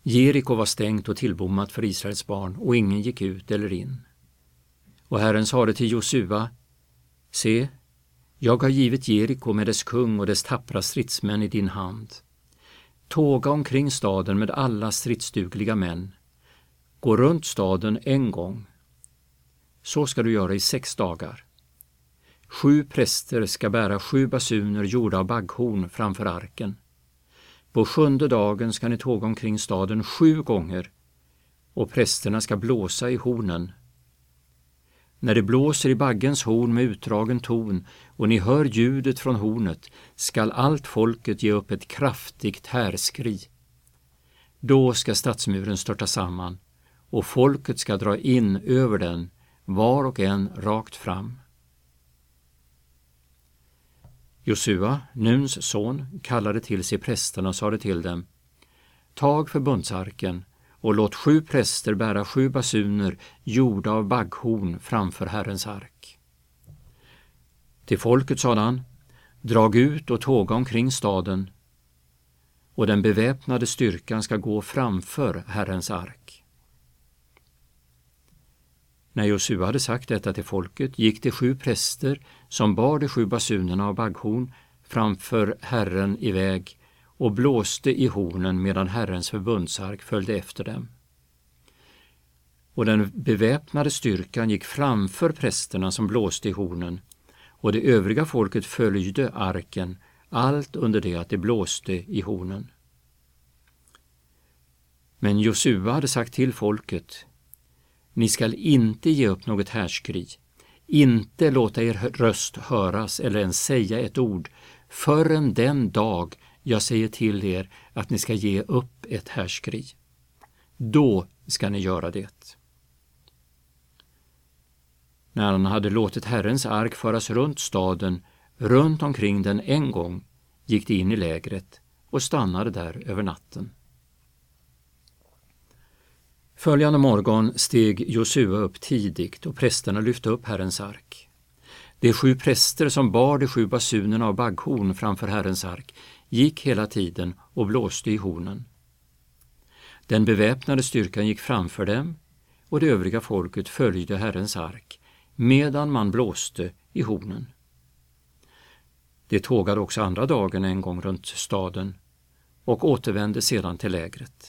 Jeriko var stängt och tillbommat för Israels barn, och ingen gick ut eller in. Och Herren sade till Josua: Se, jag har givit Jeriko med dess kung och dess tappra stridsmän i din hand. Tåga omkring staden med alla stridsdugliga män. Gå runt staden en gång. Så ska du göra i 6 dagar. 7 präster ska bära 7 basuner gjorda av bagghorn framför arken. På 7:e dagen ska ni tåga omkring staden 7 gånger, och prästerna ska blåsa i hornen. När det blåser i baggens horn med utdragen ton och ni hör ljudet från hornet, skall allt folket ge upp ett kraftigt härskri. Då ska stadsmuren störta samman, och folket ska dra in över den, var och en rakt fram. Josua, Nuns son, kallade till sig prästerna och sade till dem: Tag förbundsarken och låt 7 präster bära 7 basuner gjorda av bagghorn framför Herrens ark. Till folket sade han: Drag ut och tåga omkring staden, och den beväpnade styrkan ska gå framför Herrens ark. När Josua hade sagt detta till folket gick de 7 präster som bar de 7 basunerna av bagghorn framför Herren iväg och blåste i hornen medan Herrens förbundsark följde efter dem. Och den beväpnade styrkan gick framför prästerna som blåste i hornen, och det övriga folket följde arken, allt under det att de blåste i hornen. Men Josua hade sagt till folket: Ni skall inte ge upp något härskri, inte låta er röst höras eller ens säga ett ord, förrän den dag jag säger till er att ni ska ge upp ett härskri. Då ska ni göra det. När han hade låtit Herrens ark föras runt staden, runt omkring den en gång, gick de in i lägret och stannade där över natten. Följande morgon steg Josua upp tidigt och prästerna lyfte upp Herrens ark. De 7 präster som bar de 7 basunerna av bagghorn framför Herrens ark gick hela tiden och blåste i hornen. Den beväpnade styrkan gick framför dem, och det övriga folket följde Herrens ark medan man blåste i hornen. De tågade också andra dagen en gång runt staden och återvände sedan till lägret.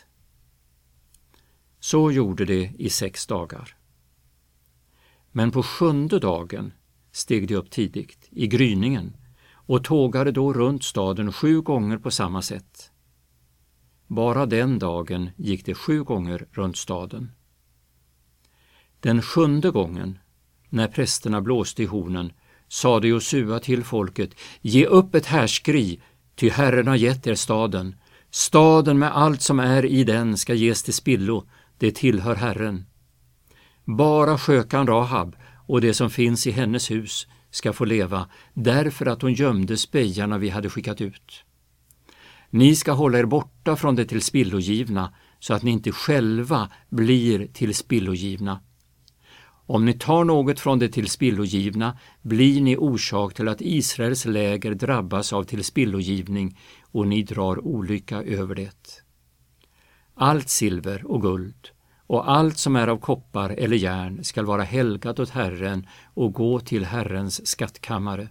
Så gjorde de i 6 dagar. Men på 7:e dagen steg de upp tidigt, i gryningen, och tågade då runt staden 7 gånger på samma sätt. Bara den dagen gick det 7 gånger runt staden. Den 7:e gången, när prästerna blåste i hornen, sade Josua till folket: Ge upp ett härskri, ty Herren har gett er staden. Staden med allt som är i den ska ges till spillo, det tillhör Herren. Bara skökan Rahab och det som finns i hennes hus ska få leva, därför att hon gömde spejarna vi hade skickat ut. Ni ska hålla er borta från det tillspillogivna, så att ni inte själva blir tillspillogivna. Om ni tar något från det tillspillogivna blir ni orsak till att Israels läger drabbas av tillspillogivning, och ni drar olycka över det. Allt silver och guld och allt som är av koppar eller järn skall vara helgat åt Herren och gå till Herrens skattkammare.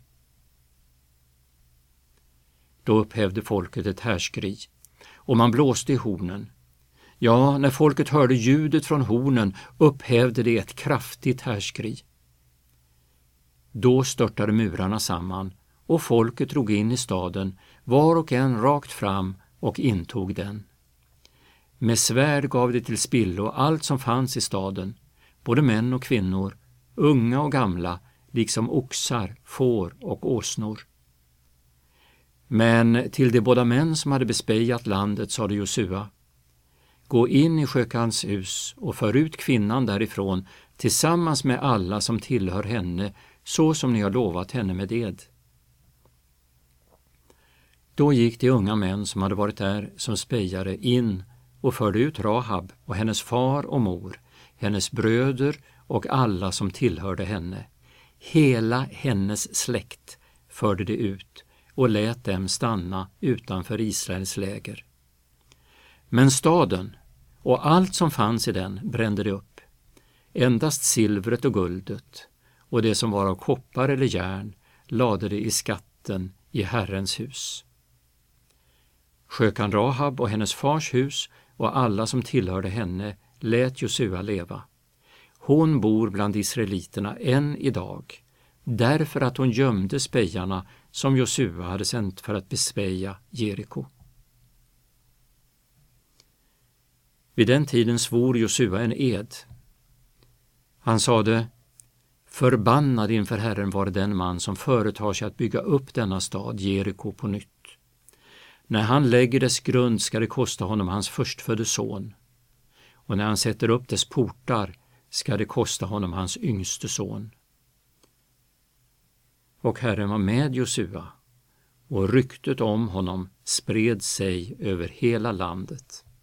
Då upphävde folket ett härskri, och man blåste i hornen. Ja, när folket hörde ljudet från hornen upphävde det ett kraftigt härskri. Då störtade murarna samman, och folket drog in i staden, var och en rakt fram, och intog den. Med svärd gav det till spillo allt som fanns i staden, både män och kvinnor, unga och gamla, liksom oxar, får och åsnor. Men till de båda män som hade bespejat landet sade Josua: Gå in i skökans hus och för ut kvinnan därifrån tillsammans med alla som tillhör henne, så som ni har lovat henne med ed. Då gick de unga män som hade varit där som spejare in och förde ut Rahab och hennes far och mor, hennes bröder och alla som tillhörde henne. Hela hennes släkt förde de ut och lät dem stanna utanför Israels läger. Men staden och allt som fanns i den brände de upp. Endast silvret och guldet och det som var av koppar eller järn lade de i skatten i Herrens hus. Skökan Rahab och hennes fars hus och alla som tillhörde henne lät Josua leva. Hon bor bland israeliterna än idag, därför att hon gömde spejarna som Josua hade sänt för att bespeja Jeriko. Vid den tiden svor Josua en ed. Han sade: Förbannad inför Herren var den man som företar sig att bygga upp denna stad Jeriko på nytt. När han lägger dess grund ska det kosta honom hans förstfödde son, och när han sätter upp dess portar ska det kosta honom hans yngste son. Och Herren var med Josua, och ryktet om honom spred sig över hela landet.